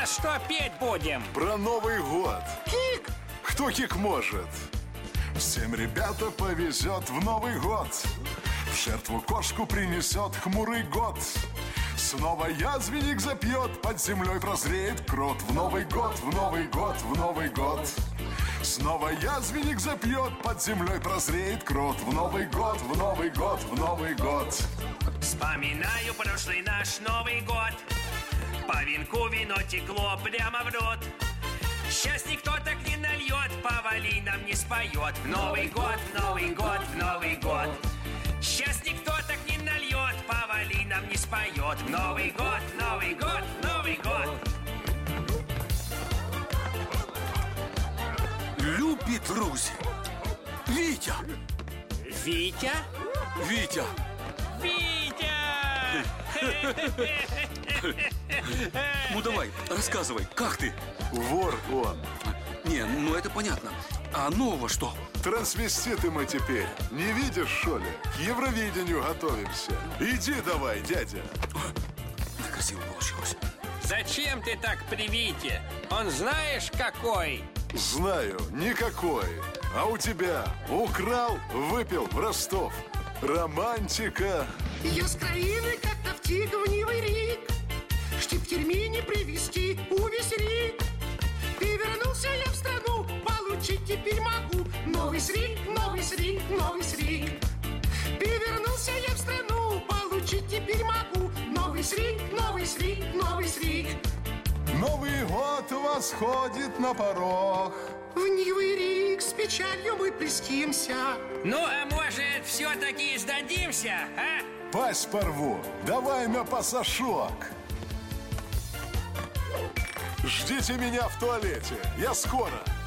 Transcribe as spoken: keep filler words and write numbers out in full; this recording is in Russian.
что петь будем? Про Новый год. Кик! Кто кик может? Всем, ребята, повезет в Новый год. В жертву кошку принесет хмурый год. Снова язвенник запьет, под землей прозреет крот. В Новый год, в Новый год, в Новый год. Снова язвенник запьет, под землей прозреет крот. В Новый год, в Новый год, в Новый год. Вспоминаю прошлый наш Новый год. По венку вино текло прямо в рот. Сейчас никто так не нальет, повали нам не споет. В Новый год, в Новый год, в Новый год. Сейчас никто так не нальет, повали нам не споет. В Новый год, в Новый год, в Новый год. Любі друзі, Вітя! Витя? Вітя! Витя! Ну давай, рассказывай, как ты? Вор он. Не, ну это понятно. А нового что? Трансвеститы мы теперь. Не видишь, что ли? К Евровидению готовимся. Иди давай, дядя. Красиво получилось. Зачем ты так при Вите? Он знаешь какой? Знаю, никакой. А у тебя? Украл, выпил в Ростов. Романтика. Я з країни, как-то втік в Нивий рік, чтоб в термине привезти увесь рік. Ты вернулся я в страну, получить теперь могу новый срик, новый срик, новый срик. Ты вернулся я в страну, получить теперь могу новый срик, новый срик, новый срик. Новый год восходит на порог. В Нивый рік с печалью мы плестимся. Ну, а может, все-таки сдадимся, а? Пасть порву. Давай на пасашок. Ждите меня в туалете. Я скоро.